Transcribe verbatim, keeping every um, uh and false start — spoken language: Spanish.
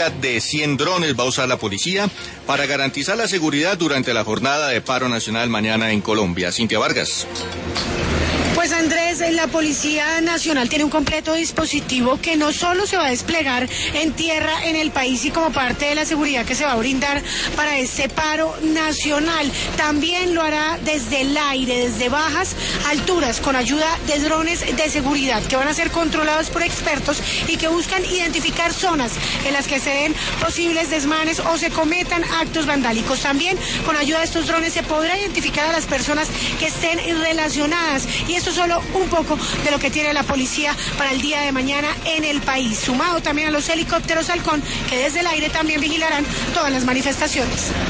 cerca de cien drones va a usar la policía para garantizar la seguridad durante la jornada de paro nacional mañana en Colombia. Cintia Vargas. Pues Andrés, la Policía Nacional tiene un completo dispositivo que no solo se va a desplegar en tierra en el país y como parte de la seguridad que se va a brindar para este paro nacional, también lo hará desde el aire, desde bajas alturas, con ayuda de drones de seguridad que van a ser controlados por expertos y que buscan identificar zonas en las que se den posibles desmanes o se cometan actos vandálicos. También con ayuda de estos drones se podrá identificar a las personas que estén relacionadas, y esto es solo un poco de lo que tiene la policía para el día de mañana en el país, sumado también a los helicópteros Halcón que desde el aire también vigilarán todas las manifestaciones.